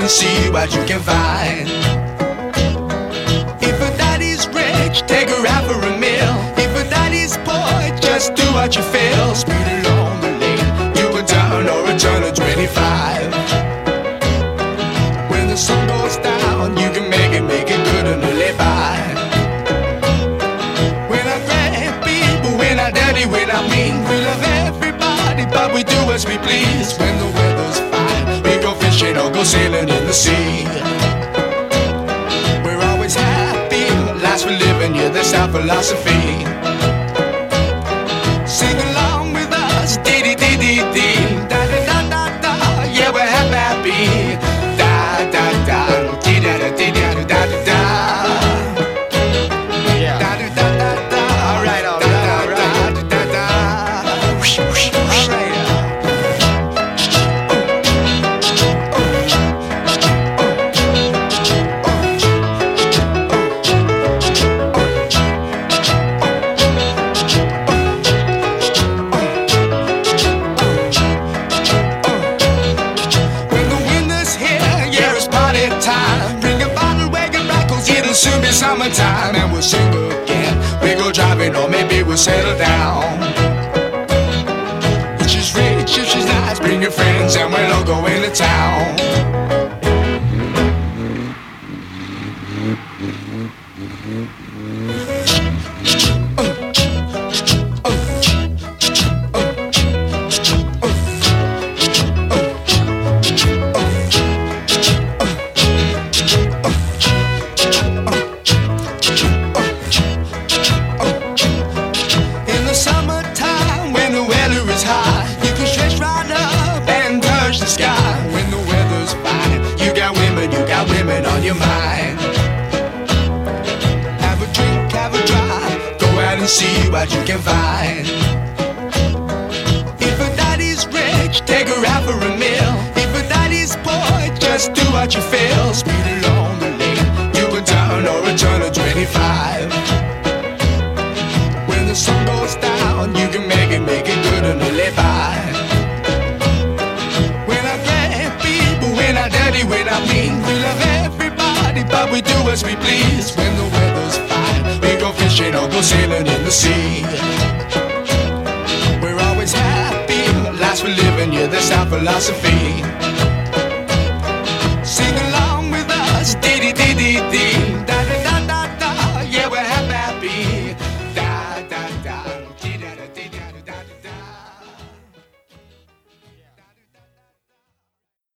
and see what you can find. If a daddy's rich, take her out for a meal. If a daddy's poor, just do what you feel. Speed along the lane, you a turn or a turn of 25. When the sun goes down, you can make it good and live by. When I grab people, when I dirty, when I mean, we love everybody, but we do as we please. When the weather's fine, we go fishing or go sailing in the sea. We're always happy, lives we're living, yeah, that's our philosophy. Sing along with us, dee-dee-dee-dee-dee, da-da-da-da-da, yeah, we're happy, da-da-da, dee-da-da-dee-da-da-da-da. Yeah. Da-da-da-da-da, all right, all right, all right, da-da-da. All right. Soon be summertime and we'll sing again. We go driving or maybe we'll settle down. If she's rich, if she's nice, bring your friends and we'll all go into town. Women on your mind. Have a drink, have a drive, go out and see what you can find. If a daddy's rich, take her out for a meal. If a daddy's poor, just do what you feel. Speed along the lane, you a turn or a turn of 25. When the sun goes down, you can make it good and live by. When I dirty, when I mean, we love everybody, but we do as we please. When the weather's fine, we go fishing or go sailing in the sea. We're always happy, lives we're living, yeah, that's our philosophy.